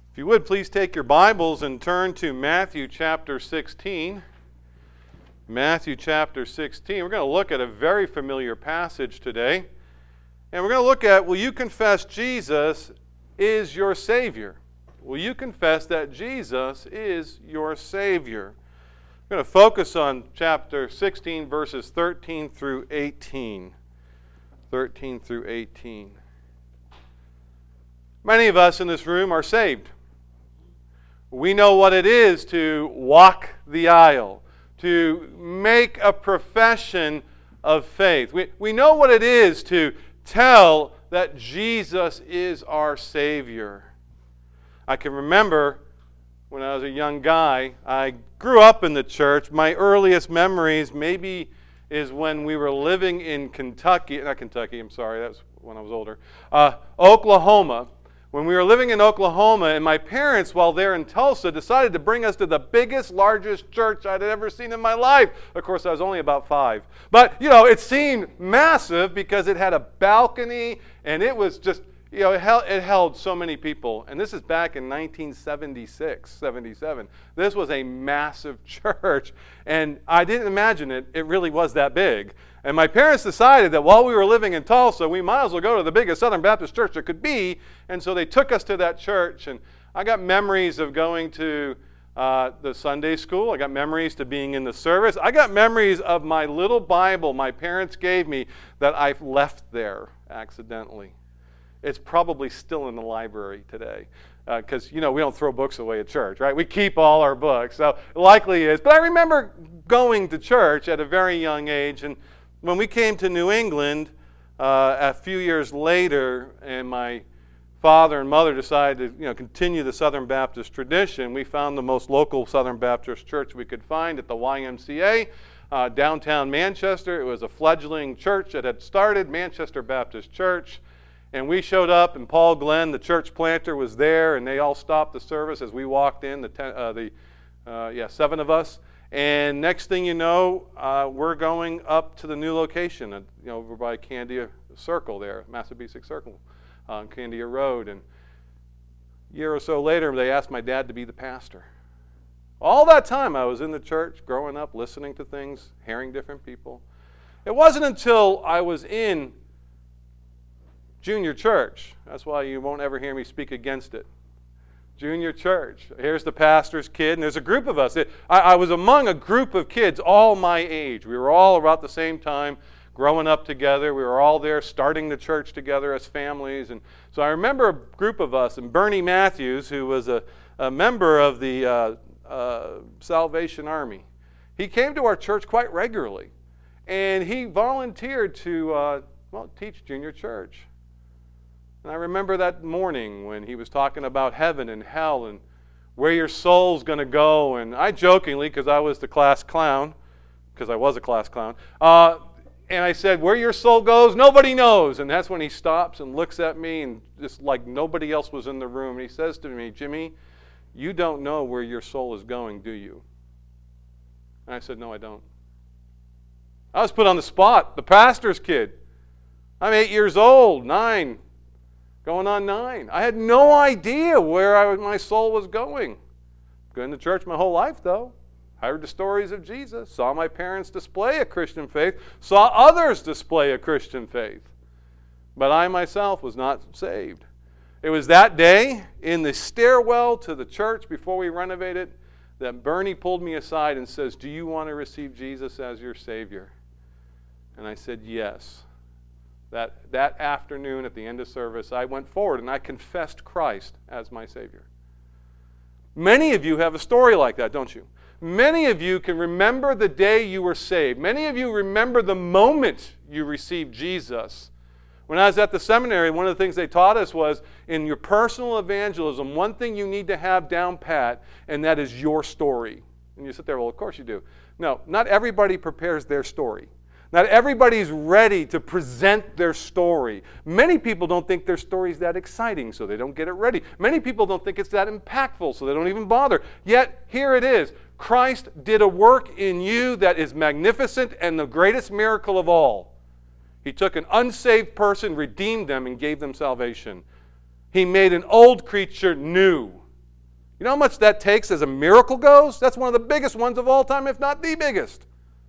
If you would, please take your Bibles and turn to Matthew chapter 16. Matthew chapter 16. We're going to look at a very familiar passage today. And we're going to look at, will you confess Jesus is your Savior? Will you confess that Jesus is your Savior? We're going to focus on chapter 16, verses 13 through 18. 13 through 18. Many of us in this room are saved. We know what it is to walk the aisle, to make a profession of faith. We know what it is to tell that Jesus is our Savior. I can remember when I was a young guy, I grew up in the church. My earliest memories maybe is when we were living in that's when I was older, Oklahoma. When we were living in Oklahoma, and my parents, while there in Tulsa, decided to bring us to the biggest, largest church I'd ever seen in my life. Of course, I was only about 5. But, it seemed massive because it had a balcony, and it was just, it held so many people. And this is back in 1976, 77. This was a massive church, and I didn't imagine it really was that big. And my parents decided that while we were living in Tulsa, we might as well go to the biggest Southern Baptist church there could be. And so they took us to that church. And I got memories of going to the Sunday school. I got memories to being in the service. I got memories of my little Bible my parents gave me that I left there accidentally. It's probably still in the library today. Because, we don't throw books away at church, right? We keep all our books. So it likely is. But I remember going to church at a very young age. And when we came to New England a few years later, and my father and mother decided to continue the Southern Baptist tradition, we found the most local Southern Baptist church we could find at the YMCA, downtown Manchester. It was a fledgling church that had started, Manchester Baptist Church. And we showed up, and Paul Glenn, the church planter, was there, and they all stopped the service as we walked in, 7 of us. And next thing you know, we're going up to the new location, over by Candia Circle there, Massabesic Circle, on Candia Road. And a year or so later, they asked my dad to be the pastor. All that time I was in the church, growing up, listening to things, hearing different people. It wasn't until I was in junior church. That's why you won't ever hear me speak against it. Junior church. Here's the pastor's kid, and there's a group of us. I was among a group of kids all my age. We were all about the same time growing up together. We were all there starting the church together as families. And so I remember a group of us, and Bernie Matthews, who was a member of the Salvation Army, he came to our church quite regularly. And he volunteered to teach junior church. And I remember that morning when he was talking about heaven and hell and where your soul's going to go. And I jokingly, because I was the class clown, and I said, where your soul goes, nobody knows. And that's when he stops and looks at me, and just like nobody else was in the room. And he says to me, Jimmy, you don't know where your soul is going, do you? And I said, no, I don't. I was put on the spot, the pastor's kid. I'm 8 years old, 9. Going on 9. I had no idea where my soul was going. Going to church my whole life, though. I heard the stories of Jesus, saw my parents display a Christian faith, saw others display a Christian faith. But I myself was not saved. It was that day in the stairwell to the church before we renovated that Bernie pulled me aside and says, do you want to receive Jesus as your Savior? And I said, yes. That afternoon at the end of service, I went forward and I confessed Christ as my Savior. Many of you have a story like that, don't you? Many of you can remember the day you were saved. Many of you remember the moment you received Jesus. When I was at the seminary, one of the things they taught us was, in your personal evangelism, one thing you need to have down pat, and that is your story. And you sit there, well, of course you do. No, not everybody prepares their story. Not everybody's ready to present their story. Many people don't think their story is that exciting, so they don't get it ready. Many people don't think it's that impactful, so they don't even bother. Yet, here it is. Christ did a work in you that is magnificent and the greatest miracle of all. He took an unsaved person, redeemed them, and gave them salvation. He made an old creature new. You know how much that takes as a miracle goes? That's one of the biggest ones of all time, if not the biggest.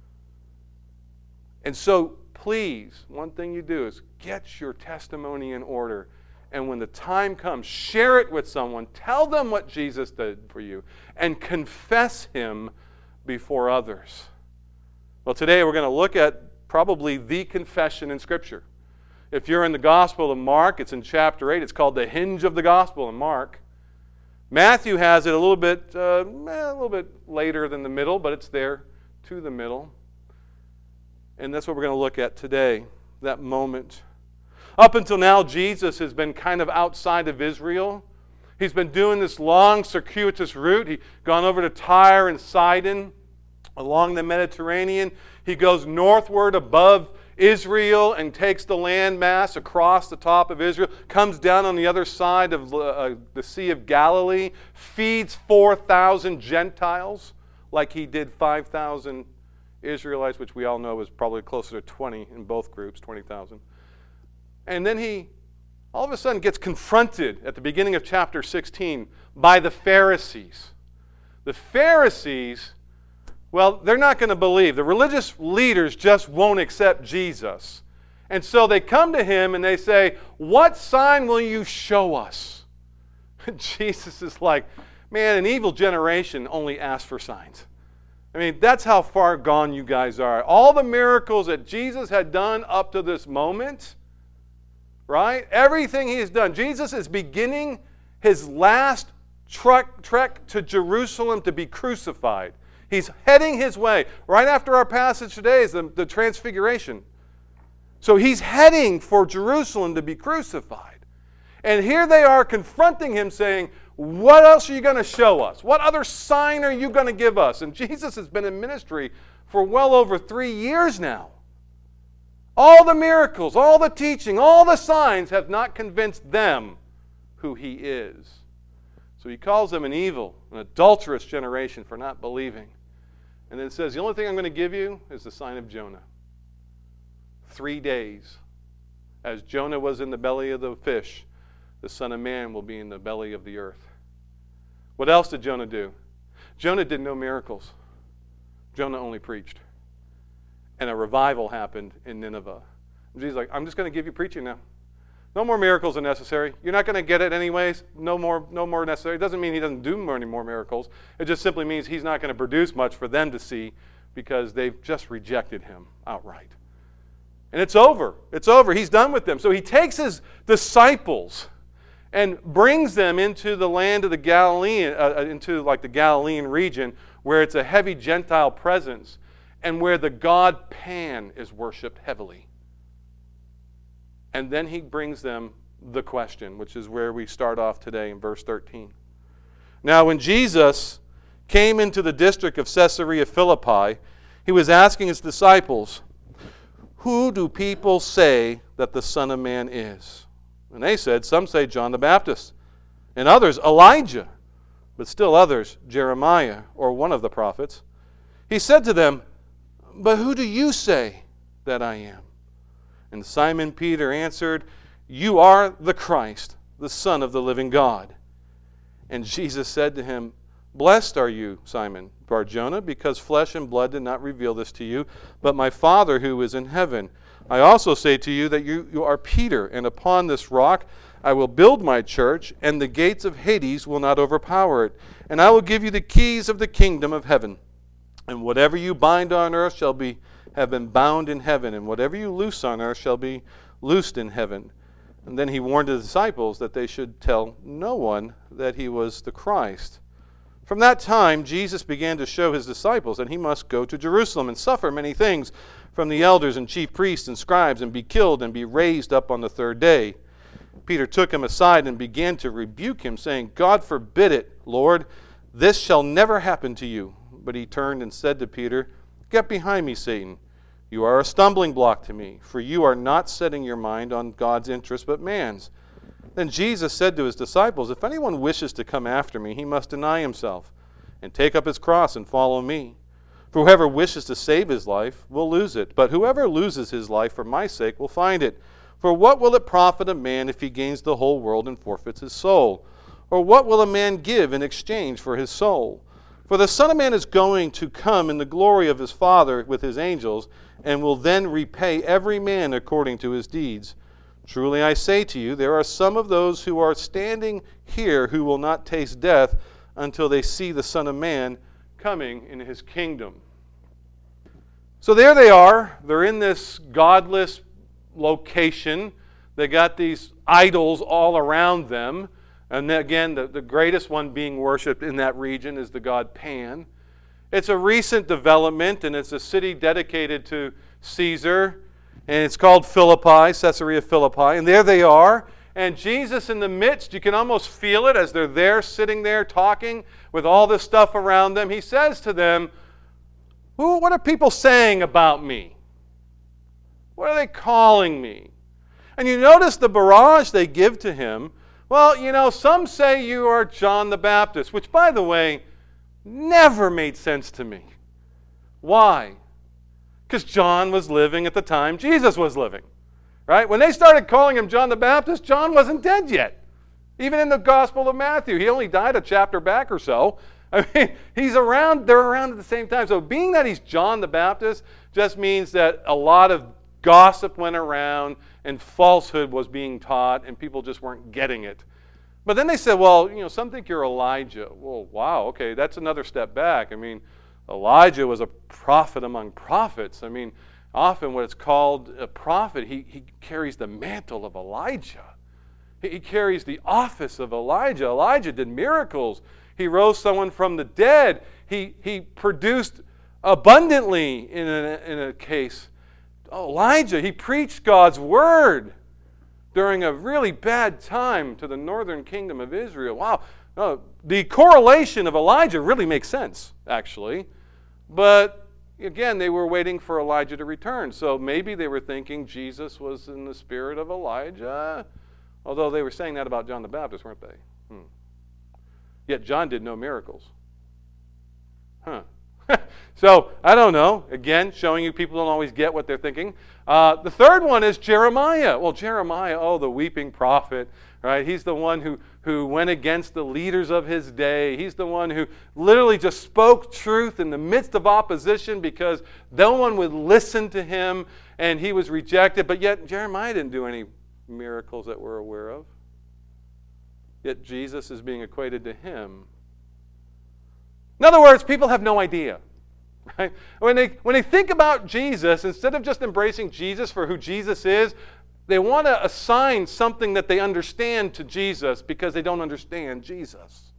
And so, please, one thing you do is get your testimony in order. And when the time comes, share it with someone. Tell them what Jesus did for you. And confess Him before others. Well, today we're going to look at probably the confession in Scripture. If you're in the Gospel of Mark, it's in chapter 8. It's called the hinge of the Gospel in Mark. Matthew has it a little bit later than the middle, but it's there to the middle. And that's what we're going to look at today, that moment. Up until now, Jesus has been kind of outside of Israel. He's been doing this long, circuitous route. He's gone over to Tyre and Sidon, along the Mediterranean. He goes northward above Israel and takes the landmass across the top of Israel, comes down on the other side of the Sea of Galilee, feeds 4,000 Gentiles like he did 5,000 Israelites, which we all know is probably closer to 20 in both groups, 20,000. And then he all of a sudden gets confronted at the beginning of chapter 16 by the Pharisees. The Pharisees, well, they're not going to believe. The religious leaders just won't accept Jesus. And so they come to him and they say, "What sign will you show us?" Jesus is like, man, an evil generation only asks for signs. I mean, that's how far gone you guys are. All the miracles that Jesus had done up to this moment, right? Everything he has done. Jesus is beginning his last trek to Jerusalem to be crucified. He's heading his way. Right after our passage today is the Transfiguration. So he's heading for Jerusalem to be crucified. And here they are confronting him saying, "What else are you going to show us? What other sign are you going to give us?" And Jesus has been in ministry for well over 3 years now. All the miracles, all the teaching, all the signs have not convinced them who he is. So he calls them an evil, an adulterous generation for not believing. And then it says, the only thing I'm going to give you is the sign of Jonah. 3 days. As Jonah was in the belly of the fish, the Son of Man will be in the belly of the earth. What else did Jonah do? Jonah did no miracles. Jonah only preached. And a revival happened in Nineveh. And Jesus is like, I'm just going to give you preaching now. No more miracles are necessary. You're not going to get it anyways. No more necessary. It doesn't mean he doesn't do any more miracles. It just simply means he's not going to produce much for them to see because they've just rejected him outright. And it's over. It's over. He's done with them. So he takes his disciples and brings them into the land of the Galilean, into like the Galilean region, where it's a heavy Gentile presence and where the god Pan is worshipped heavily. And then he brings them the question, which is where we start off today in verse 13. Now, when Jesus came into the district of Caesarea Philippi, he was asking his disciples, "Who do people say that the Son of Man is?" And they said, some say John the Baptist, and others Elijah, but still others Jeremiah, or one of the prophets. He said to them, "But who do you say that I am?" And Simon Peter answered, "You are the Christ, the Son of the living God." And Jesus said to him, "Blessed are you, Simon Bar-Jonah, because flesh and blood did not reveal this to you, but my Father who is in heaven. I also say to you that you are Peter, and upon this rock I will build my church, and the gates of Hades will not overpower it. And I will give you the keys of the kingdom of heaven. And whatever you bind on earth shall have been bound in heaven, and whatever you loose on earth shall be loosed in heaven." And then he warned the disciples that they should tell no one that he was the Christ. From that time, Jesus began to show his disciples that he must go to Jerusalem and suffer many things from the elders and chief priests and scribes, and be killed and be raised up on the third day. Peter took him aside and began to rebuke him, saying, "God forbid it, Lord, this shall never happen to you." But he turned and said to Peter, "Get behind me, Satan. You are a stumbling block to me, for you are not setting your mind on God's interest but man's." Then Jesus said to his disciples, "If anyone wishes to come after me, he must deny himself and take up his cross and follow me. For whoever wishes to save his life will lose it, but whoever loses his life for my sake will find it. For what will it profit a man if he gains the whole world and forfeits his soul? Or what will a man give in exchange for his soul? For the Son of Man is going to come in the glory of his Father with his angels, and will then repay every man according to his deeds. Truly I say to you, there are some of those who are standing here who will not taste death until they see the Son of Man coming in his kingdom. So there they are. They're in this godless location. They got these idols all around them. And again, the greatest one being worshipped in that region is the god Pan. It's a recent development, and it's a city dedicated to Caesar. And it's called Philippi, Caesarea Philippi. And there they are. And Jesus in the midst, you can almost feel it as they're there, sitting there, talking with all this stuff around them. He says to them, what are people saying about me? What are they calling me? And you notice the barrage they give to him. Well, some say you are John the Baptist, which, by the way, never made sense to me. Why? Because John was living at the time Jesus was living. Right? When they started calling him John the Baptist, John wasn't dead yet. Even in the Gospel of Matthew, he only died a chapter back or so. I mean, they're around at the same time. So being that he's John the Baptist just means that a lot of gossip went around and falsehood was being taught and people just weren't getting it. But then they said, some think you're Elijah. Well, wow, okay, that's another step back. I mean, Elijah was a prophet among prophets. I mean, often what it's called a prophet, he carries the mantle of Elijah. He carries the office of Elijah. Elijah did miracles. He rose someone from the dead. He produced abundantly in a case. Elijah, he preached God's word during a really bad time to the northern kingdom of Israel. Wow. The correlation of Elijah really makes sense, actually. But again, they were waiting for Elijah to return. So maybe they were thinking Jesus was in the spirit of Elijah. Although they were saying that about John the Baptist, weren't they? Yet John did no miracles. So, I don't know. Again, showing you people don't always get what they're thinking. The third one is Jeremiah. Well, Jeremiah, the weeping prophet, right? He's the one who went against the leaders of his day. He's the one who literally just spoke truth in the midst of opposition because no one would listen to him, and he was rejected. But yet, Jeremiah didn't do any miracles that we're aware of. Yet Jesus is being equated to him. In other words, people have no idea. Right? When they think about Jesus, instead of just embracing Jesus for who Jesus is, they want to assign something that they understand to Jesus because they don't understand Jesus.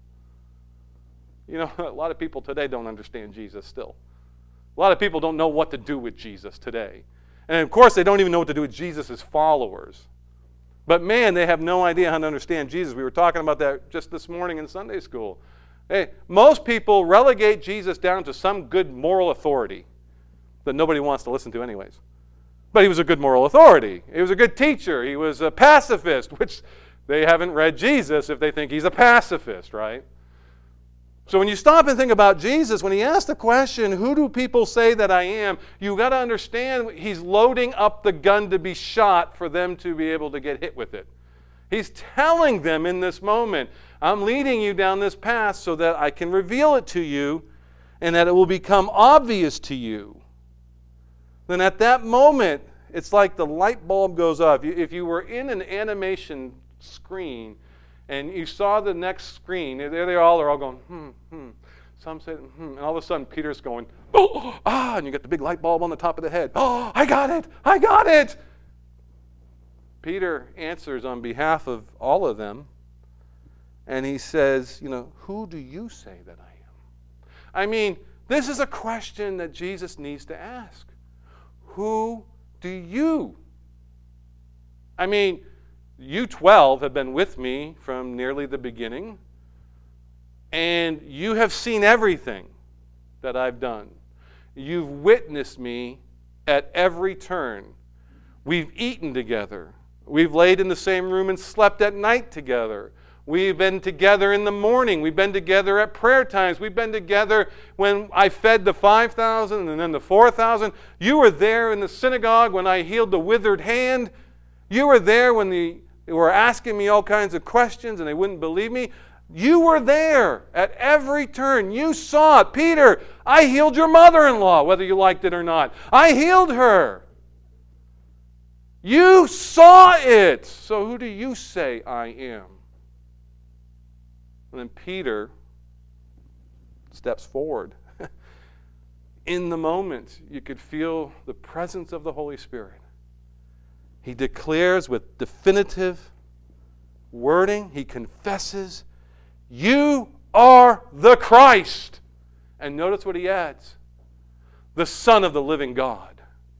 A lot of people today don't understand Jesus still. A lot of people don't know what to do with Jesus today. And of course, they don't even know what to do with Jesus' followers. But man, they have no idea how to understand Jesus. We were talking about that just this morning in Sunday school. Hey, most people relegate Jesus down to some good moral authority that nobody wants to listen to anyways. But he was a good moral authority. He was a good teacher. He was a pacifist, which they haven't read Jesus if they think he's a pacifist, right? So when you stop and think about Jesus, when he asked the question, who do people say that I am, you've got to understand he's loading up the gun to be shot for them to be able to get hit with it. He's telling them in this moment, I'm leading you down this path so that I can reveal it to you and that it will become obvious to you. Then at that moment, it's like the light bulb goes off. If you were in an animation screen and you saw the next screen, there they're all going, Some say, and all of a sudden Peter's going, and you get the big light bulb on the top of the head. Oh, I got it. Peter answers on behalf of all of them, and he says, who do you say that I am? I mean, this is a question that Jesus needs to ask. Who do you? I mean, you 12 have been with me from nearly the beginning, and you have seen everything that I've done. You've witnessed me at every turn. We've eaten together. We've laid in the same room and slept at night together. We've been together in the morning. We've been together at prayer times. We've been together when I fed the 5,000 and then the 4,000. You were there in the synagogue when I healed the withered hand. You were there when they were asking me all kinds of questions and they wouldn't believe me. You were there at every turn. You saw it. Peter, I healed your mother-in-law, whether you liked it or not. I healed her. You saw it. So who do you say I am? And then Peter steps forward. In the moment, you could feel the presence of the Holy Spirit. He declares with definitive wording, he confesses, you are the Christ. And notice what he adds, the Son of the living God.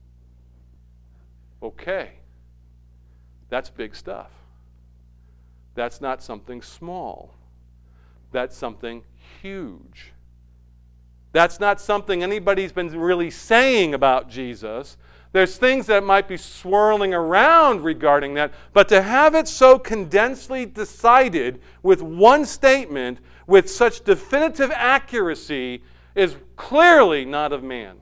Okay, that's big stuff. That's not something small. That's something huge. That's not something anybody's been really saying about Jesus. There's things that might be swirling around regarding that, but to have it so condensedly decided with one statement, with such definitive accuracy, is clearly not of man.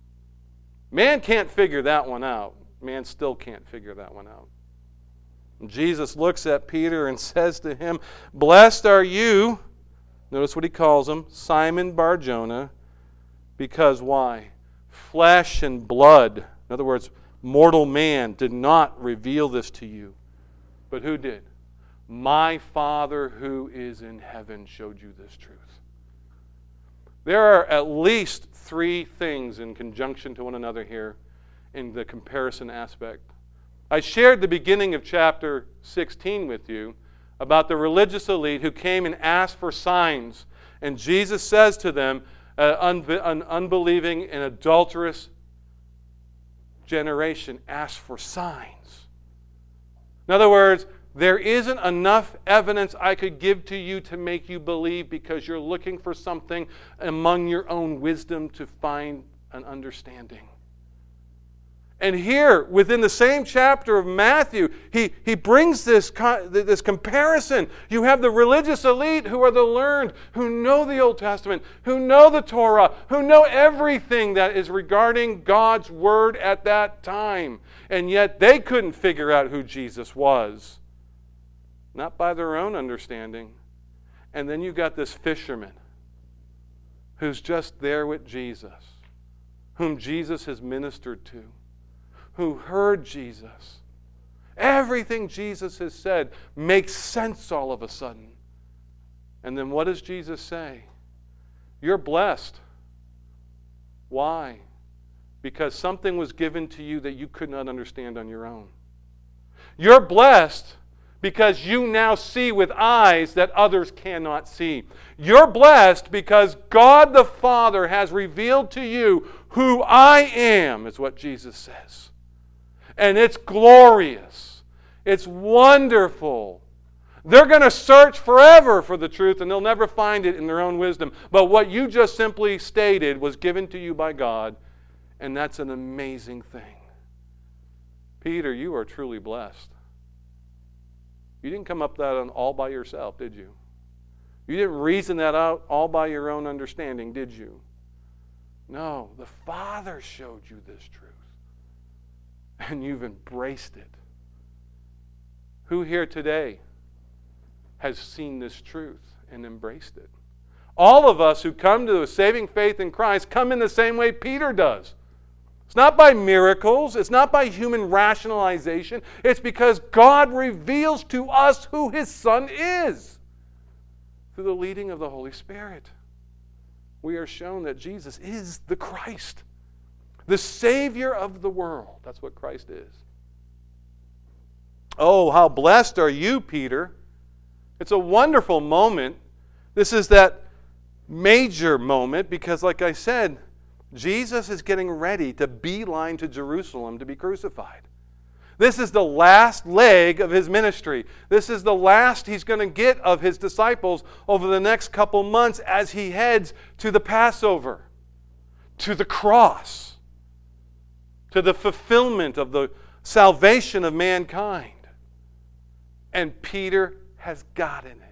Man can't figure that one out. Man still can't figure that one out. And Jesus looks at Peter and says to him, blessed are you, notice what he calls him, Simon Bar-Jonah, because why? Flesh and blood, in other words, mortal man did not reveal this to you. But who did? My Father who is in heaven showed you this truth. There are at least three things in conjunction to one another here in the comparison aspect. I shared the beginning of chapter 16 with you about the religious elite who came and asked for signs. And Jesus says to them, an unbelieving and adulterous generation asks for signs. In other words, there isn't enough evidence I could give to you to make you believe because you're looking for something among your own wisdom to find an understanding. And here, within the same chapter of Matthew, he brings this comparison. You have the religious elite who are the learned, who know the Old Testament, who know the Torah, who know everything that is regarding God's Word at that time. And yet they couldn't figure out who Jesus was. Not by their own understanding. And then you've got this fisherman who's just there with Jesus, whom Jesus has ministered to, who heard Jesus. Everything Jesus has said makes sense all of a sudden. And then what does Jesus say? You're blessed. Why? Because something was given to you that you could not understand on your own. You're blessed because you now see with eyes that others cannot see. You're blessed because God the Father has revealed to you who I am, is what Jesus says. And it's glorious. It's wonderful. They're going to search forever for the truth and they'll never find it in their own wisdom. But what you just simply stated was given to you by God, and that's an amazing thing. Peter, you are truly blessed. You didn't come up with that all by yourself, did you? You didn't reason that out all by your own understanding, did you? No, the Father showed you this truth. And you've embraced it. Who here today has seen this truth and embraced it? All of us who come to a saving faith in Christ come in the same way Peter does. It's not by miracles. It's not by human rationalization. It's because God reveals to us who His Son is through the leading of the Holy Spirit. We are shown that Jesus is the Christ, the Savior of the world. That's what Christ is. Oh, how blessed are you, Peter. It's a wonderful moment. This is that major moment because, like I said, Jesus is getting ready to beeline to Jerusalem to be crucified. This is the last leg of His ministry. This is the last He's going to get of His disciples over the next couple months as He heads to the Passover, to the cross, to the fulfillment of the salvation of mankind. And Peter has gotten it.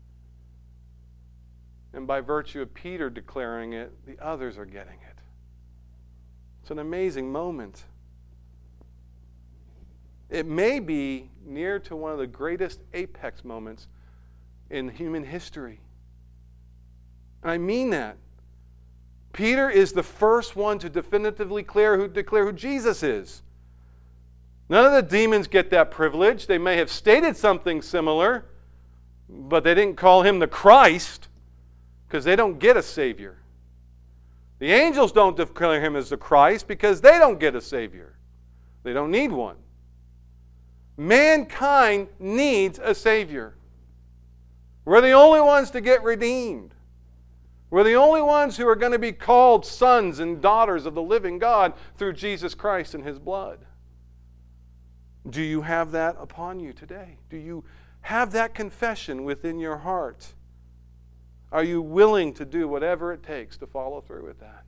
And by virtue of Peter declaring it, the others are getting it. It's an amazing moment. It may be near to one of the greatest apex moments in human history. And I mean that. Peter is the first one to definitively declare who Jesus is. None of the demons get that privilege. They may have stated something similar, but they didn't call him the Christ because they don't get a Savior. The angels don't declare him as the Christ because they don't get a Savior. They don't need one. Mankind needs a Savior. We're the only ones to get redeemed. We're the only ones who are going to be called sons and daughters of the living God through Jesus Christ and His blood. Do you have that upon you today? Do you have that confession within your heart? Are you willing to do whatever it takes to follow through with that?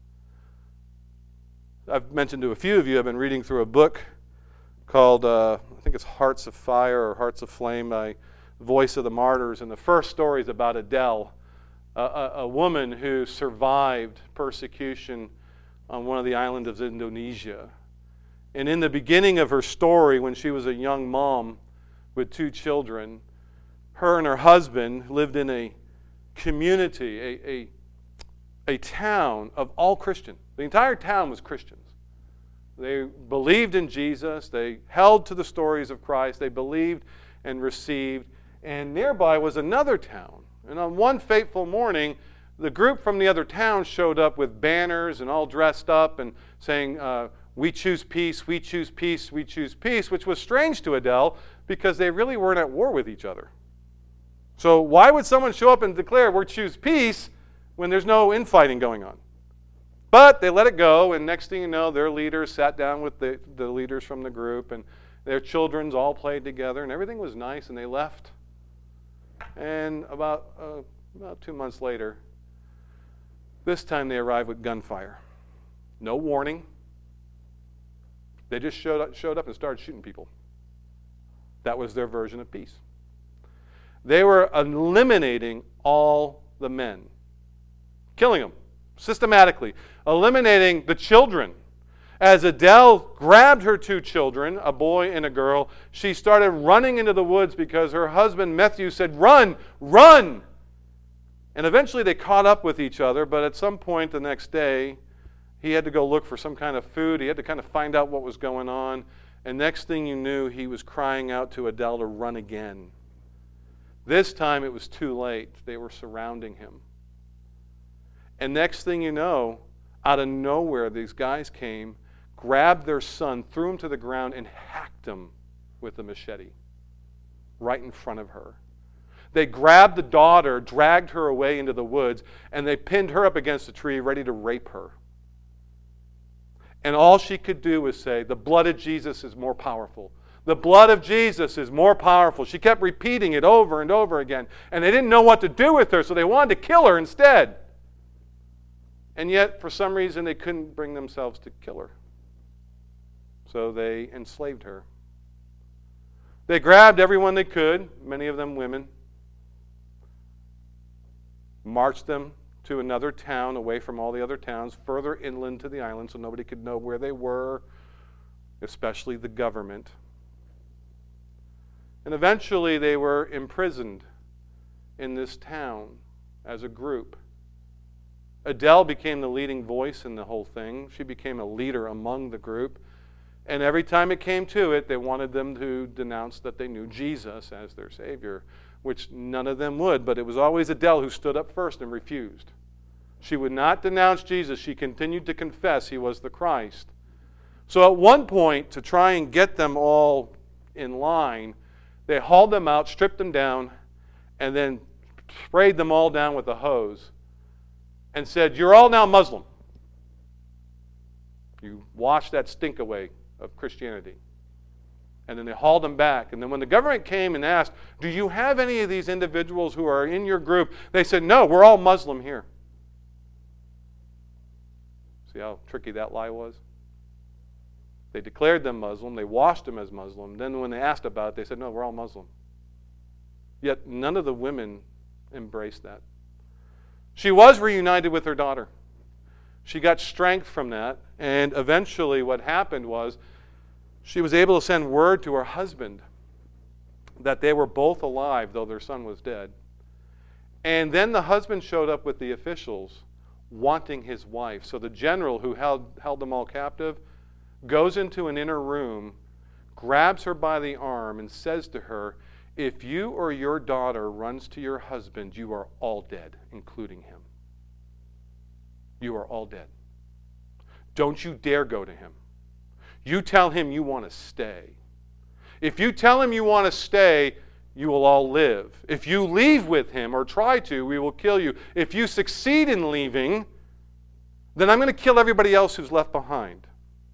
I've mentioned to a few of you, I've been reading through a book called, I think it's Hearts of Fire or Hearts of Flame by Voice of the Martyrs. And the first story is about Adele, a woman who survived persecution on one of the islands of Indonesia. And in the beginning of her story, when she was a young mom with 2 children, her and her husband lived in a community, a town of all Christian. The entire town was Christians. They believed in Jesus. They held to the stories of Christ. They believed and received. And nearby was another town. And on one fateful morning, the group from the other town showed up with banners and all dressed up and saying, "We choose peace, we choose peace, we choose peace," which was strange to Adele because they really weren't at war with each other. So why would someone show up and declare, "We choose peace," when there's no infighting going on? But they let it go, and next thing you know, their leaders sat down with the leaders from the group, and their children's all played together, and everything was nice, and they left. And about 2 months later, this time they arrived with gunfire. No warning. They just showed up and started shooting people. That was their version of peace. They were eliminating all the men, killing them systematically, eliminating the children. As Adele grabbed her 2 children, a boy and a girl, she started running into the woods because her husband Matthew said, "Run, run!" And eventually they caught up with each other, but at some point the next day, he had to go look for some kind of food. He had to kind of find out what was going on. And next thing you knew, he was crying out to Adele to run again. This time it was too late. They were surrounding him. And next thing you know, out of nowhere, these guys came, grabbed their son, threw him to the ground, and hacked him with a machete right in front of her. They grabbed the daughter, dragged her away into the woods, and they pinned her up against a tree, ready to rape her. And all she could do was say, "The blood of Jesus is more powerful. The blood of Jesus is more powerful." She kept repeating it over and over again. And they didn't know what to do with her, so they wanted to kill her instead. And yet, for some reason, they couldn't bring themselves to kill her. So they enslaved her. They grabbed everyone they could, many of them women, marched them to another town away from all the other towns, further inland to the island so nobody could know where they were, especially the government. And eventually they were imprisoned in this town as a group. Adele became the leading voice in the whole thing. She became a leader among the group. And every time it came to it, they wanted them to denounce that they knew Jesus as their Savior, which none of them would. But it was always Adele who stood up first and refused. She would not denounce Jesus. She continued to confess He was the Christ. So at one point, to try and get them all in line, they hauled them out, stripped them down, and then sprayed them all down with a hose and said, "You're all now Muslim. You wash that stink away of Christianity." And then they hauled them back. And then when the government came and asked, "Do you have any of these individuals who are in your group?" they said, "No, we're all Muslim here." See how tricky that lie was? They declared them Muslim. They washed them as Muslim. Then when they asked about it, they said, "No, we're all Muslim." Yet none of the women embraced that. She was reunited with her daughter. She got strength from that. And eventually what happened was she was able to send word to her husband that they were both alive, though their son was dead. And then the husband showed up with the officials wanting his wife. So the general who held them all captive goes into an inner room, grabs her by the arm, and says to her, "If you or your daughter runs to your husband, you are all dead, including him. You are all dead. Don't you dare go to him. You tell him you want to stay. If you tell him you want to stay, you will all live. If you leave with him or try to, we will kill you. If you succeed in leaving, then I'm going to kill everybody else who's left behind."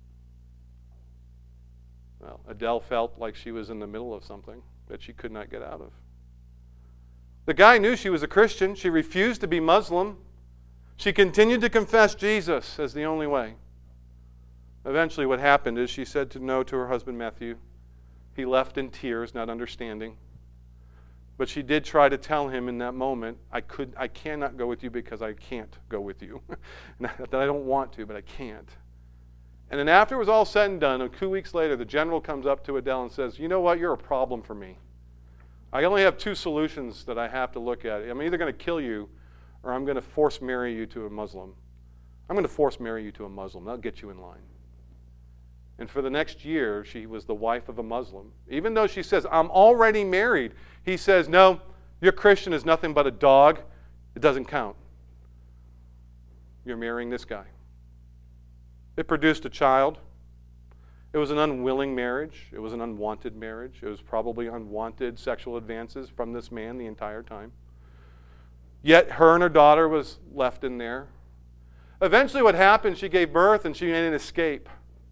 Well, Adele felt like she was in the middle of something that she could not get out of. The guy knew she was a Christian. She refused to be Muslim. She continued to confess Jesus as the only way. Eventually what happened is she said no to her husband Matthew. He left in tears, not understanding. But she did try to tell him in that moment, I cannot go with you because I can't go with you. Not that I don't want to, but I can't. And then after it was all said and done, 2 weeks later, the general comes up to Adele and says, "You know what? You're a problem for me. I only have 2 solutions that I have to look at. I'm either going to kill you or I'm going to force marry you to a Muslim. I'm going to force marry you to a Muslim. That'll get you in line." And for the next year, she was the wife of a Muslim. Even though she says, "I'm already married," he says, "No, your Christian is nothing but a dog. It doesn't count. You're marrying this guy." It produced a child. It was an unwilling marriage. It was an unwanted marriage. It was probably unwanted sexual advances from this man the entire time. Yet her and her daughter was left in there. Eventually what happened, she gave birth and she made an escape.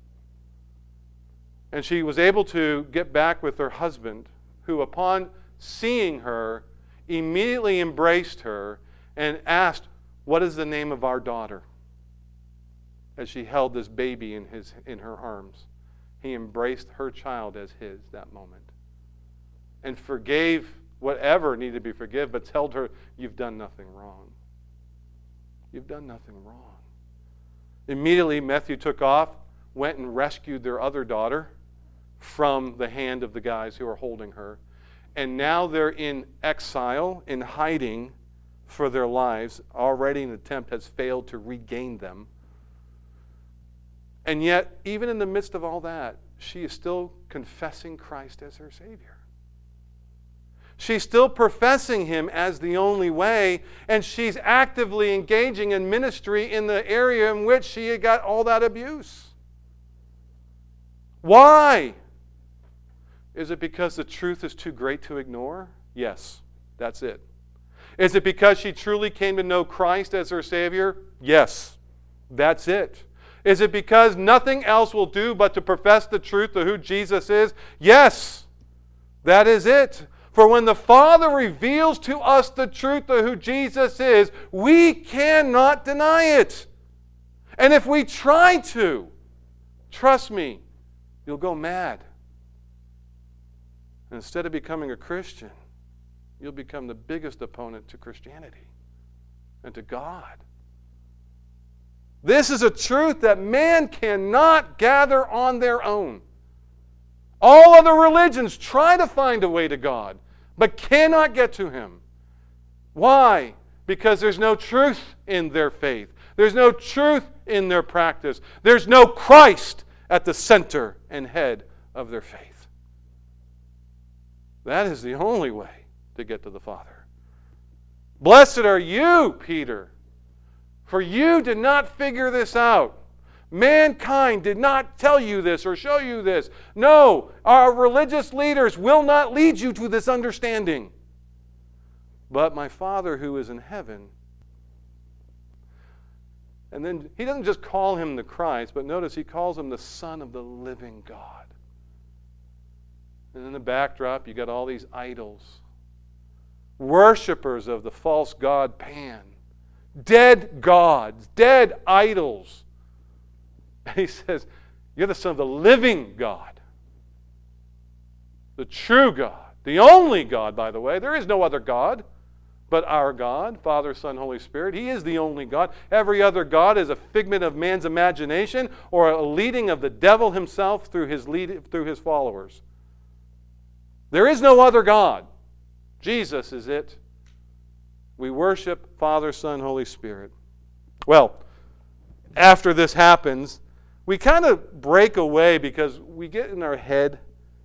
And she was able to get back with her husband, who upon seeing her, immediately embraced her and asked, "What is the name of our daughter?" As she held this baby in her arms. He embraced her child as his that moment. And forgave whatever needed to be forgiven, but told her, "You've done nothing wrong. You've done nothing wrong." Immediately, Matthew took off, went and rescued their other daughter from the hand of the guys who are holding her. And now they're in exile, in hiding for their lives. Already an attempt has failed to regain them. And yet, even in the midst of all that, she is still confessing Christ as her Savior. She's still professing Him as the only way, and she's actively engaging in ministry in the area in which she had got all that abuse. Why? Is it because the truth is too great to ignore? Yes, that's it. Is it because she truly came to know Christ as her Savior? Yes, that's it. Is it because nothing else will do but to profess the truth of who Jesus is? Yes, that is it. For when the Father reveals to us the truth of who Jesus is, we cannot deny it. And if we try to, trust me, you'll go mad. And instead of becoming a Christian, you'll become the biggest opponent to Christianity and to God. This is a truth that man cannot gather on their own. All other religions try to find a way to God, but cannot get to Him. Why? Because there's no truth in their faith. There's no truth in their practice. There's no Christ at the center and head of their faith. That is the only way to get to the Father. Blessed are you, Peter, for you did not figure this out. Mankind did not tell you this or show you this. No, our religious leaders will not lead you to this understanding. But my Father who is in heaven. And then he doesn't just call him the Christ, but notice he calls him the Son of the living God. And in the backdrop, you got all these idols. Worshippers of the false god Pan. Dead gods, dead idols. And he says, you're the Son of the living God. The true God. The only God, by the way. There is no other God but our God, Father, Son, Holy Spirit. He is the only God. Every other God is a figment of man's imagination or a leading of the devil himself through his followers. There is no other God. Jesus is it. We worship Father, Son, Holy Spirit. Well, after this happens, we kind of break away because we get in our head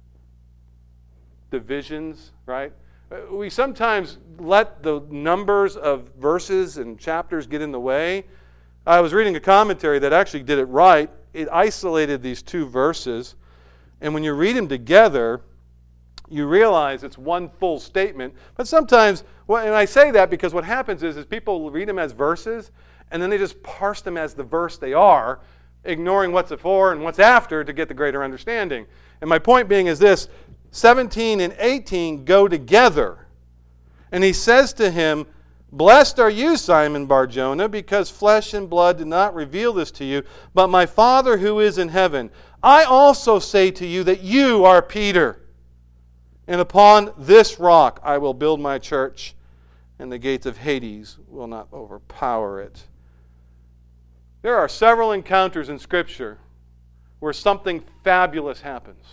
divisions, right? We sometimes let the numbers of verses and chapters get in the way. I was reading a commentary that actually did it right. It isolated these two verses, and when you read them together, you realize it's one full statement. But sometimes, and I say that because what happens is people read them as verses, and then they just parse them as the verse they are, ignoring what's before and what's after to get the greater understanding. And my point being is this: 17 and 18 go together. And he says to him, "Blessed are you, Simon Bar-Jonah, because flesh and blood did not reveal this to you, but my Father who is in heaven. I also say to you that you are Peter, and upon this rock I will build my church, and the gates of Hades will not overpower it." There are several encounters in Scripture where something fabulous happens.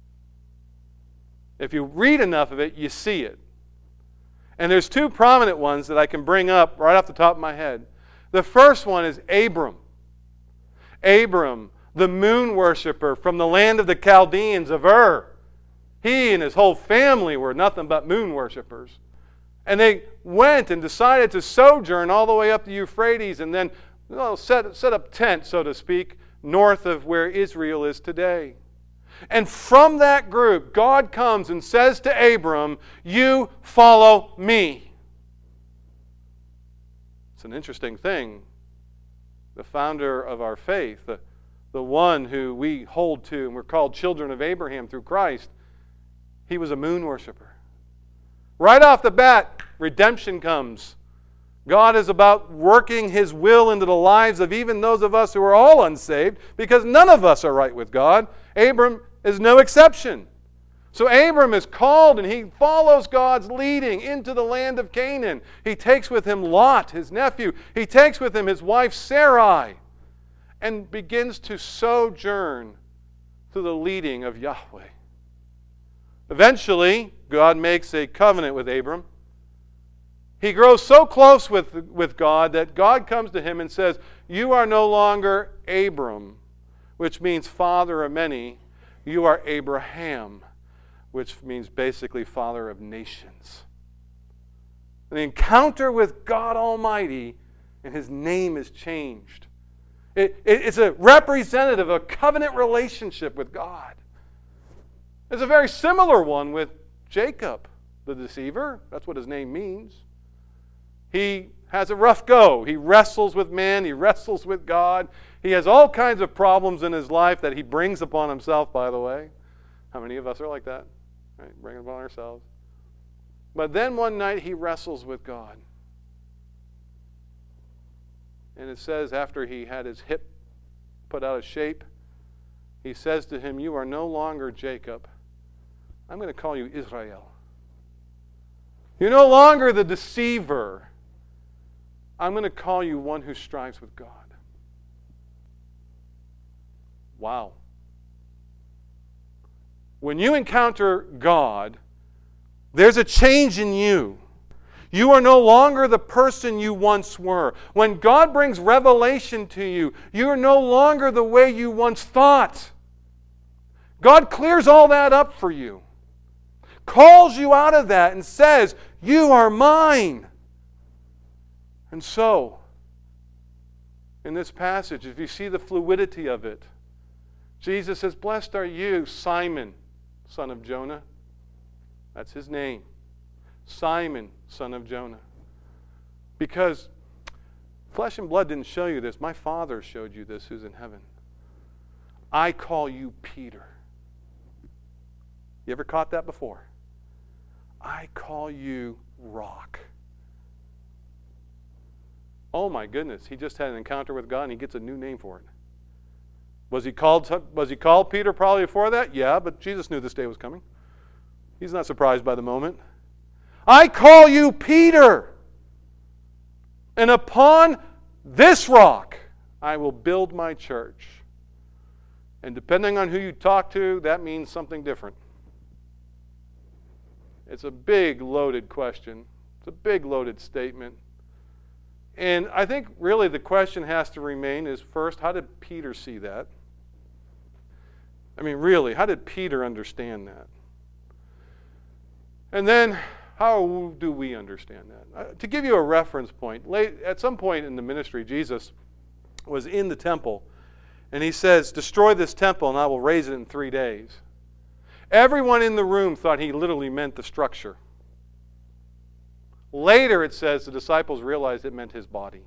If you read enough of it, you see it. And there's two prominent ones that I can bring up right off the top of my head. The first one is Abram. Abram, the moon worshiper from the land of the Chaldeans of Ur. He and his whole family were nothing but moon worshipers. And they went and decided to sojourn all the way up the Euphrates and then set up tent, so to speak, north of where Israel is today. And from that group, God comes and says to Abram, "You follow me." It's an interesting thing. The founder of our faith, the one who we hold to and we're called children of Abraham through Christ, he was a moon worshiper. Right off the bat, redemption comes. God is about working His will into the lives of even those of us who are all unsaved, because none of us are right with God. Abram is no exception. So Abram is called and he follows God's leading into the land of Canaan. He takes with him Lot, his nephew. He takes with him his wife Sarai and begins to sojourn through the leading of Yahweh. Eventually, God makes a covenant with Abram. He grows so close with God that God comes to him and says, "You are no longer Abram," which means father of many. "You are Abraham," which means basically father of nations. An encounter with God Almighty, and his name is changed. It's a representative of a covenant relationship with God. There's a very similar one with Jacob, the deceiver. That's what his name means. He has a rough go. He wrestles with man. He wrestles with God. He has all kinds of problems in his life that he brings upon himself, by the way. How many of us are like that? Right? Bring it upon ourselves. But then one night he wrestles with God. And it says after he had his hip put out of shape, he says to him, "You are no longer Jacob. I'm going to call you Israel. You're no longer the deceiver. I'm going to call you one who strives with God." Wow. When you encounter God, there's a change in you. You are no longer the person you once were. When God brings revelation to you, you are no longer the way you once thought. God clears all that up for you, calls you out of that and says, "You are mine." And so, in this passage, if you see the fluidity of it, Jesus says, "Blessed are you, Simon, son of Jonah." That's his name. Simon, son of Jonah. Because flesh and blood didn't show you this. My Father showed you this, who's in heaven. I call you Peter. You ever caught that before? I call you Rock. Oh my goodness, he just had an encounter with God and he gets a new name for it. Was he called Peter probably before that? Yeah, but Jesus knew this day was coming. He's not surprised by the moment. I call you Peter, and upon this rock I will build my church. And depending on who you talk to, that means something different. It's a big, loaded question. It's a big, loaded statement. And I think really the question has to remain is, first, how did Peter see that? I mean, really, how did Peter understand that? And then, how do we understand that? To give you a reference point, at some point in the ministry, Jesus was in the temple, and he says, destroy this temple and I will raise it in 3 days. Everyone in the room thought he literally meant the structure. Later, it says the disciples realized it meant his body.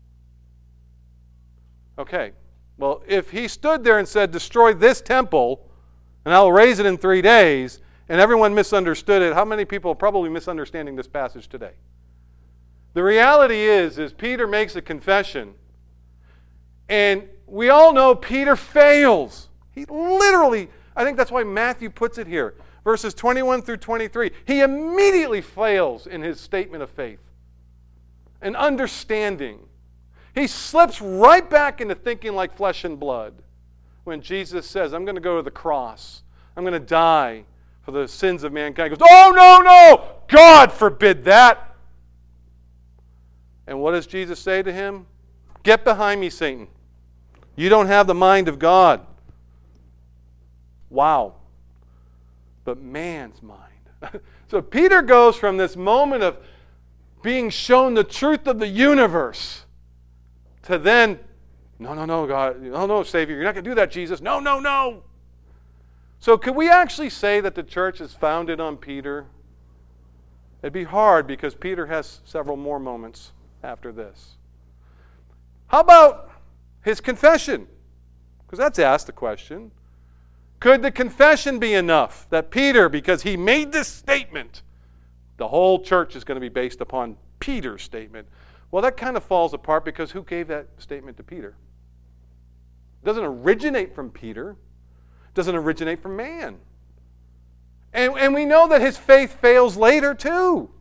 Okay, well, if he stood there and said, destroy this temple and I will raise it in 3 days, and everyone misunderstood it, how many people are probably misunderstanding this passage today? The reality is Peter makes a confession, and we all know Peter fails. He literally, I think that's why Matthew puts it here, verses 21 through 23. He immediately fails in his statement of faith and understanding. He slips right back into thinking like flesh and blood when Jesus says, I'm going to go to the cross. I'm going to die for the sins of mankind. He goes, oh, no, God forbid that. And what does Jesus say to him? Get behind me, Satan. You don't have the mind of God. Wow. But man's mind. So Peter goes from this moment of being shown the truth of the universe to then, no, God, no, Savior, you're not going to do that, Jesus. No. So could we actually say that the church is founded on Peter? It'd be hard because Peter has several more moments after this. How about his confession? Because that's asked the question. Could the confession be enough that Peter, because he made this statement, the whole church is going to be based upon Peter's statement? Well, that kind of falls apart because who gave that statement to Peter? It doesn't originate from Peter. It doesn't originate from man. And we know that his faith fails later too.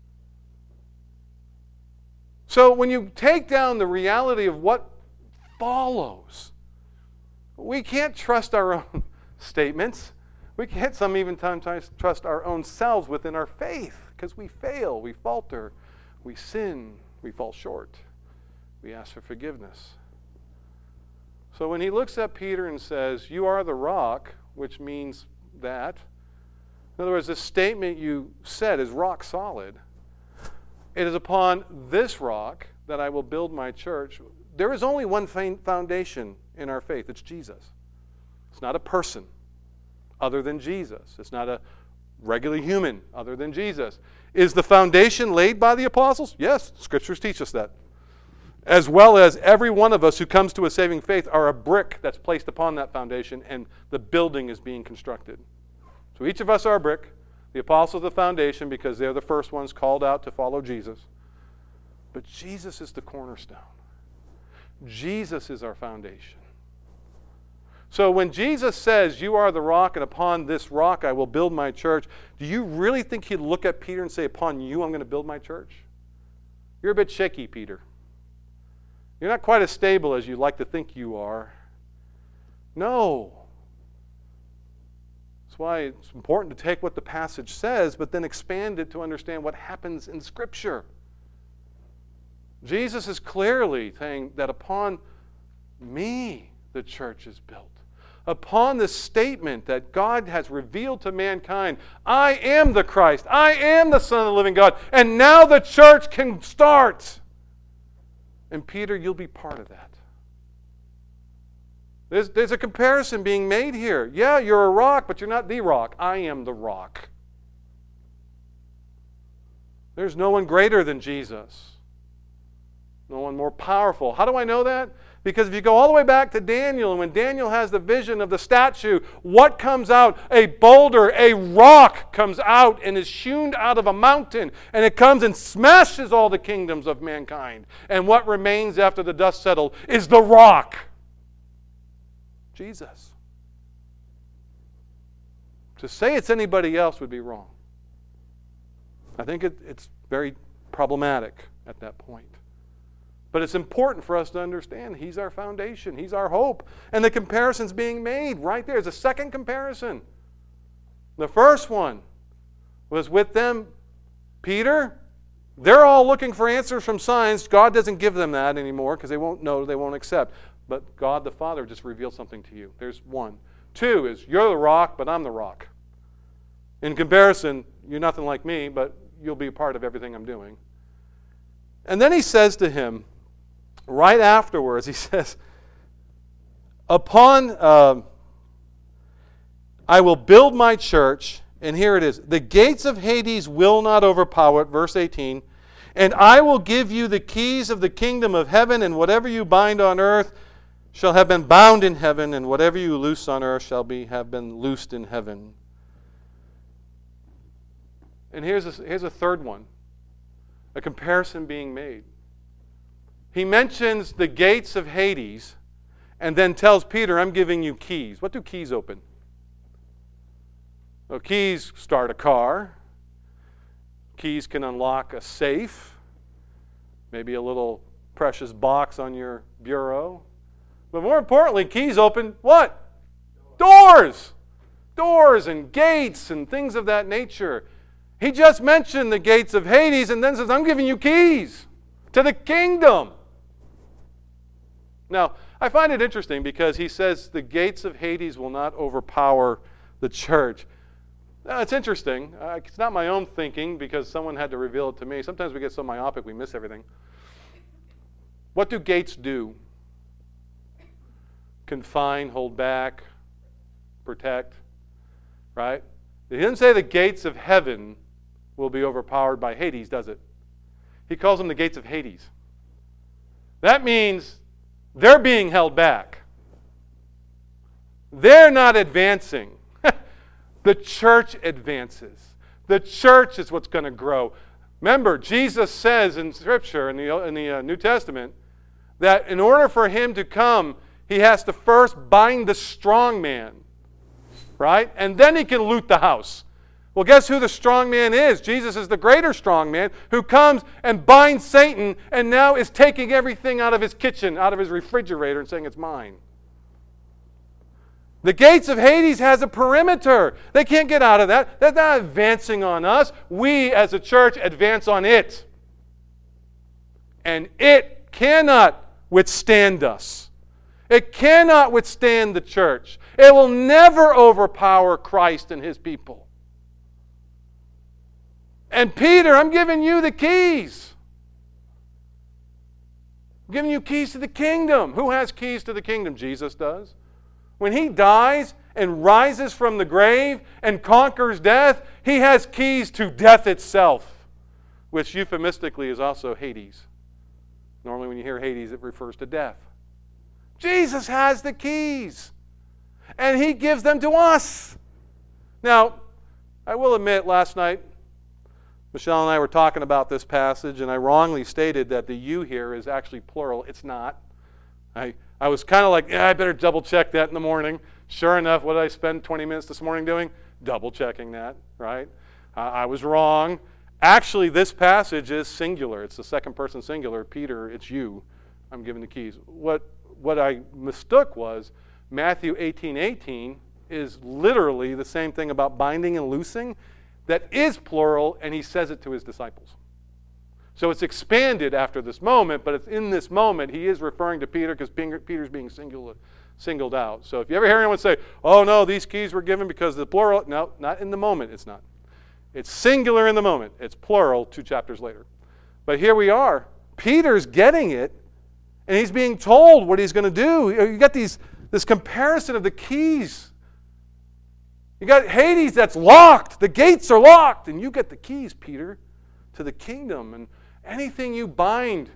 So when you take down the reality of what follows, we can't trust our own statements. We can't even sometimes trust our own selves within our faith because we fail, we falter, we sin, we fall short. We ask for forgiveness. So when he looks at Peter and says, you are the rock, which means that, in other words, this statement you said is rock solid. It is upon this rock that I will build my church. There is only one foundation in our faith. It's Jesus. It's not a person other than Jesus. It's not a regular human other than Jesus. Is the foundation laid by the apostles? Yes, Scriptures teach us that. As well as every one of us who comes to a saving faith are a brick that's placed upon that foundation and the building is being constructed. So each of us are a brick. The apostles are the foundation because they're the first ones called out to follow Jesus. But Jesus is the cornerstone. Jesus is our foundation. So when Jesus says, you are the rock, and upon this rock I will build my church, do you really think he'd look at Peter and say, upon you I'm going to build my church? You're a bit shaky, Peter. You're not quite as stable as you like to think you are. No. That's why it's important to take what the passage says, but then expand it to understand what happens in Scripture. Jesus is clearly saying that upon me the church is built. Upon the statement that God has revealed to mankind, I am the Christ, I am the Son of the living God, and now the church can start. And Peter, you'll be part of that. There's a comparison being made here. Yeah, you're a rock, but you're not the rock. I am the rock. There's no one greater than Jesus. No one more powerful. How do I know that? Because if you go all the way back to Daniel, and when Daniel has the vision of the statue, what comes out? A boulder, a rock comes out and is hewn out of a mountain, and it comes and smashes all the kingdoms of mankind. And what remains after the dust settled is the rock. Jesus. To say it's anybody else would be wrong. I think it's very problematic at that point. But it's important for us to understand he's our foundation. He's our hope. And the comparison's being made right there. There's a second comparison. The first one, was with them. Peter, they're all looking for answers from signs. God doesn't give them that anymore because they won't know, they won't accept. But God the Father just revealed something to you. There's one. Two is, you're the rock, but I'm the rock. In comparison, you're nothing like me, but you'll be a part of everything I'm doing. And then he says to him, right afterwards, he says, I will build my church, and here it is, the gates of Hades will not overpower it, verse 18, and I will give you the keys of the kingdom of heaven, and whatever you bind on earth shall have been bound in heaven, and whatever you loose on earth shall have been loosed in heaven. And here's a third one, a comparison being made. He mentions the gates of Hades and then tells Peter, I'm giving you keys. What do keys open? Well, keys start a car. Keys can unlock a safe, maybe a little precious box on your bureau. But more importantly, keys open what? Doors. Doors and gates and things of that nature. He just mentioned the gates of Hades and then says, I'm giving you keys to the kingdom. Now, I find it interesting because he says the gates of Hades will not overpower the church. Now, it's interesting. It's not my own thinking because someone had to reveal it to me. Sometimes we get so myopic we miss everything. What do gates do? Confine, hold back, protect, right? He didn't say the gates of heaven will be overpowered by Hades, does it? He calls them the gates of Hades. That means they're being held back. They're not advancing. The church advances. The church is what's going to grow. Remember, Jesus says in Scripture, in the New Testament, that in order for him to come, he has to first bind the strong man, right? And then he can loot the house. Well, guess who the strong man is? Jesus is the greater strong man who comes and binds Satan and now is taking everything out of his kitchen, out of his refrigerator and saying it's mine. The gates of Hades has a perimeter. They can't get out of that. They're not advancing on us. We as a church advance on it. And it cannot withstand us. It cannot withstand the church. It will never overpower Christ and his people. And Peter, I'm giving you the keys. I'm giving you keys to the kingdom. Who has keys to the kingdom? Jesus does. When he dies and rises from the grave and conquers death, he has keys to death itself, which euphemistically is also Hades. Normally when you hear Hades, it refers to death. Jesus has the keys, and he gives them to us. Now, I will admit, last night, Michelle and I were talking about this passage, and I wrongly stated that the you here is actually plural. It's not. I was kind of like, I better double check that in the morning. Sure enough, what did I spend 20 minutes this morning doing? Double checking that, right? I was wrong. Actually, this passage is singular. It's the second person singular. Peter, it's you. I'm giving the keys. What I mistook was Matthew 18:18 is literally the same thing about binding and loosing. That is plural, and he says it to his disciples. So it's expanded after this moment, but it's in this moment he is referring to Peter because Peter's being singled out. So if you ever hear anyone say, oh no, these keys were given because the plural, no, not in the moment, it's not. It's singular in the moment. It's plural 2 chapters later. But here we are. Peter's getting it, and he's being told what he's going to do. You got this comparison of the keys. You got Hades that's locked. The gates are locked. And you get the keys, Peter, to the kingdom. And anything you bind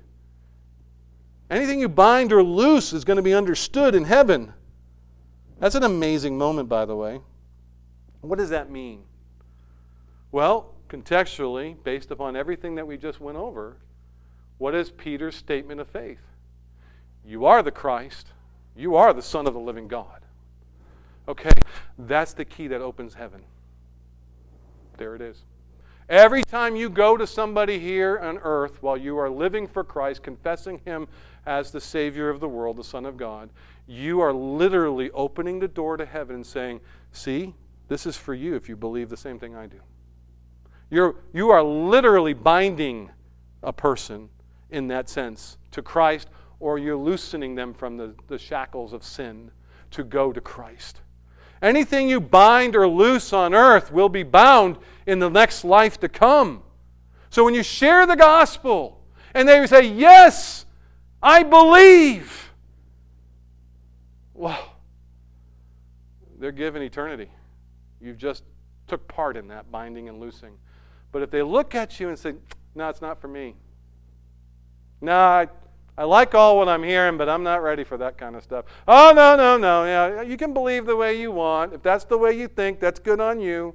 or loose is going to be understood in heaven. That's an amazing moment, by the way. What does that mean? Well, contextually, based upon everything that we just went over, what is Peter's statement of faith? You are the Christ. You are the Son of the living God. Okay, that's the key that opens heaven. There it is. Every time you go to somebody here on earth while you are living for Christ, confessing him as the Savior of the world, the Son of God, you are literally opening the door to heaven and saying, see, this is for you if you believe the same thing I do. You are literally binding a person in that sense to Christ, or you're loosening them from the shackles of sin to go to Christ. Anything you bind or loose on earth will be bound in the next life to come. So when you share the gospel and they say, yes, I believe, well, they're given eternity. You've just took part in that binding and loosing. But if they look at you and say, no, it's not for me. No, I like all what I'm hearing, but I'm not ready for that kind of stuff. Oh, no. Yeah, you can believe the way you want. If that's the way you think, that's good on you.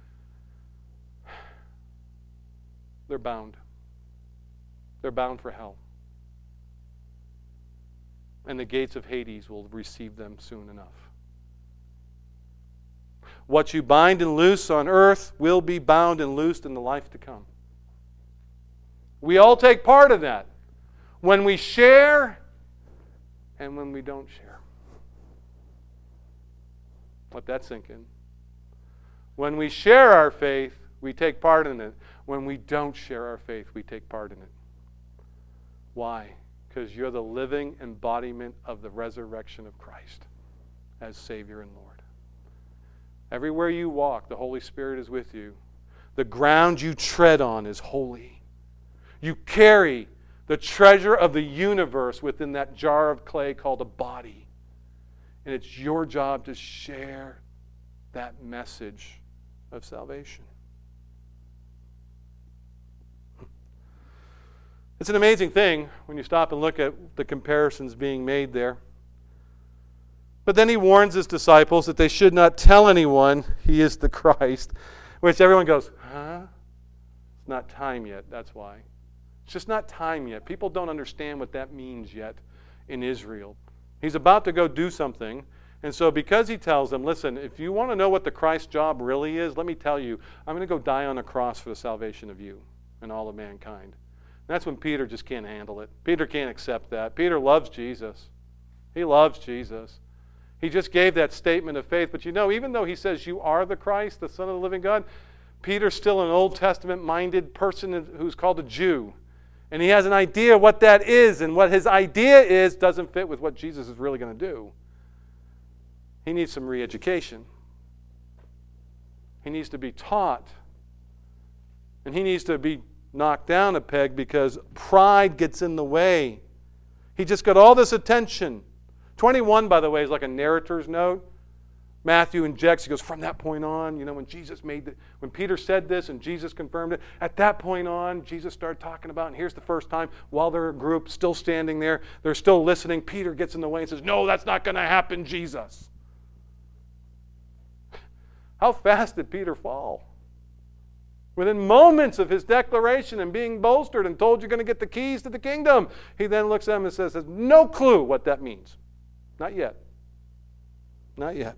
They're bound. They're bound for hell. And the gates of Hades will receive them soon enough. What you bind and loose on earth will be bound and loosed in the life to come. We all take part in that. When we share and when we don't share. Let that sink in. When we share our faith, we take part in it. When we don't share our faith, we take part in it. Why? Because you're the living embodiment of the resurrection of Christ as Savior and Lord. Everywhere you walk, the Holy Spirit is with you. The ground you tread on is holy. You carry the treasure of the universe within that jar of clay called a body. And it's your job to share that message of salvation. It's an amazing thing when you stop and look at the comparisons being made there. But then he warns his disciples that they should not tell anyone he is the Christ, which everyone goes, huh? It's not time yet, that's why. It's just not time yet. People don't understand what that means yet in Israel. He's about to go do something, and so because he tells them, listen, if you want to know what the Christ job really is, let me tell you, I'm going to go die on a cross for the salvation of you and all of mankind. And that's when Peter just can't handle it. Peter can't accept that. Peter loves Jesus. He loves Jesus. He just gave that statement of faith, but you know, even though he says you are the Christ, the Son of the living God, Peter's still an Old Testament-minded person who's called a Jew. And he has an idea what that is, and what his idea is doesn't fit with what Jesus is really going to do. He needs some re-education. He needs to be taught. And he needs to be knocked down a peg because pride gets in the way. He just got all this attention. 21, by the way, is like a narrator's note. Matthew injects, he goes, from that point on, when Peter said this and Jesus confirmed it, at that point on, Jesus started talking about, and here's the first time, while they're a group still standing there, they're still listening, Peter gets in the way and says, no, that's not going to happen, Jesus. How fast did Peter fall? Within moments of his declaration and being bolstered and told you're going to get the keys to the kingdom, he then looks at him and says, has no clue what that means. Not yet. Not yet.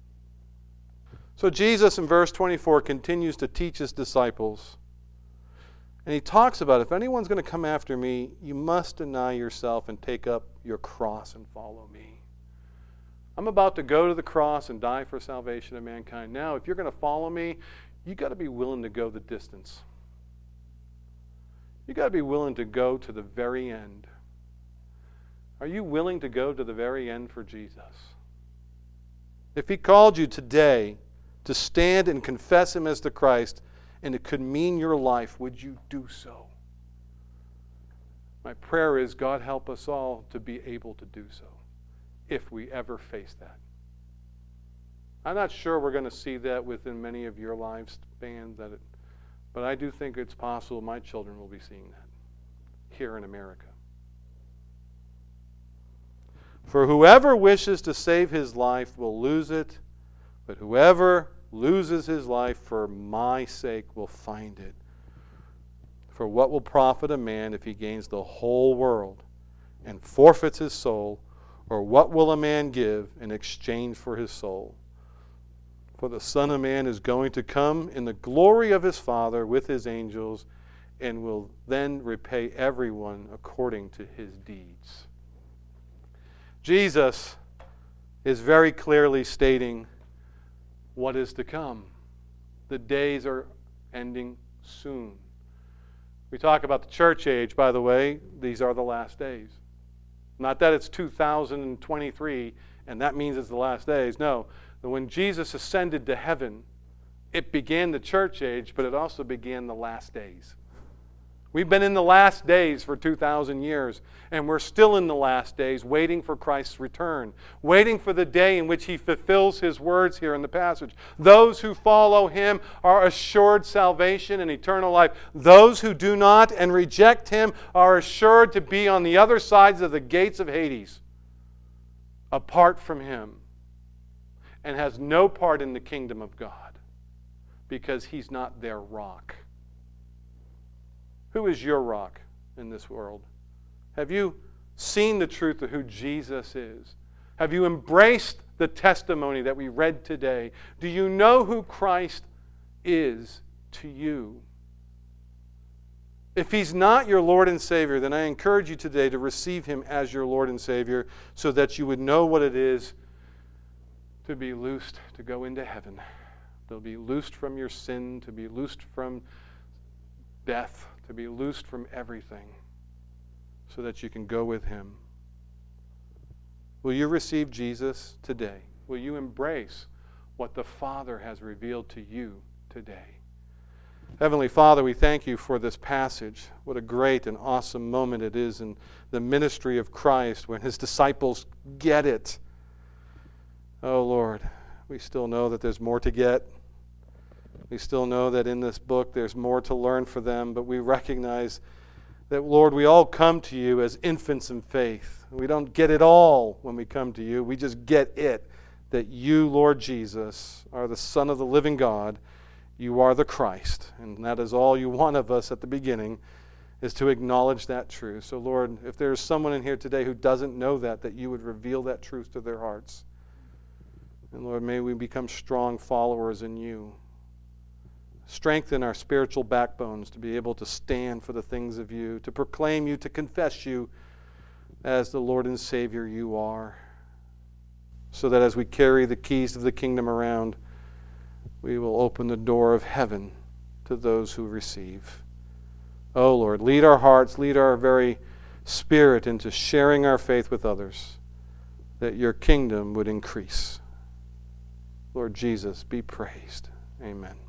So Jesus in verse 24 continues to teach his disciples. And he talks about, if anyone's going to come after me, you must deny yourself and take up your cross and follow me. I'm about to go to the cross and die for salvation of mankind. Now, if you're going to follow me, you've got to be willing to go the distance. You've got to be willing to go to the very end. Are you willing to go to the very end for Jesus? If he called you today to stand and confess him as the Christ, and it could mean your life, would you do so? My prayer is, God help us all to be able to do so, if we ever face that. I'm not sure we're going to see that within many of your lifespans, but I do think it's possible my children will be seeing that here in America. For whoever wishes to save his life will lose it, but whoever loses his life for my sake will find it. For what will profit a man if he gains the whole world and forfeits his soul? Or what will a man give in exchange for his soul? For the Son of Man is going to come in the glory of his Father with his angels, and will then repay everyone according to his deeds. Jesus is very clearly stating what is to come. The days are ending soon. We talk about the church age, by the way. These are the last days. Not that it's 2023 and that means it's the last days. No, but when Jesus ascended to heaven, it began the church age, but it also began the last days. We've been in the last days for 2,000 years, and we're still in the last days, waiting for Christ's return, waiting for the day in which He fulfills His words here in the passage. Those who follow Him are assured salvation and eternal life. Those who do not and reject Him are assured to be on the other sides of the gates of Hades, apart from Him, and has no part in the kingdom of God, because He's not their rock. Who is your rock in this world? Have you seen the truth of who Jesus is? Have you embraced the testimony that we read today? Do you know who Christ is to you? If He's not your Lord and Savior, then I encourage you today to receive Him as your Lord and Savior, so that you would know what it is to be loosed to go into heaven. To be loosed from your sin, to be loosed from death, to be loosed from everything, so that you can go with Him. Will you receive Jesus today? Will you embrace what the Father has revealed to you today? Heavenly Father, we thank You for this passage. What a great and awesome moment it is in the ministry of Christ when His disciples get it. Oh Lord, we still know that there's more to get. We still know that in this book there's more to learn for them, but we recognize that, Lord, we all come to You as infants in faith. We don't get it all when we come to You. We just get it, that You, Lord Jesus, are the Son of the living God. You are the Christ, and that is all You want of us at the beginning, is to acknowledge that truth. So, Lord, if there is someone in here today who doesn't know that You would reveal that truth to their hearts. And, Lord, may we become strong followers in You. Strengthen our spiritual backbones to be able to stand for the things of You, to proclaim You, to confess You as the Lord and Savior You are, so that as we carry the keys of the kingdom around, we will open the door of heaven to those who receive. Oh Lord, lead our hearts, lead our very spirit into sharing our faith with others, that Your kingdom would increase. Lord Jesus, be praised. Amen.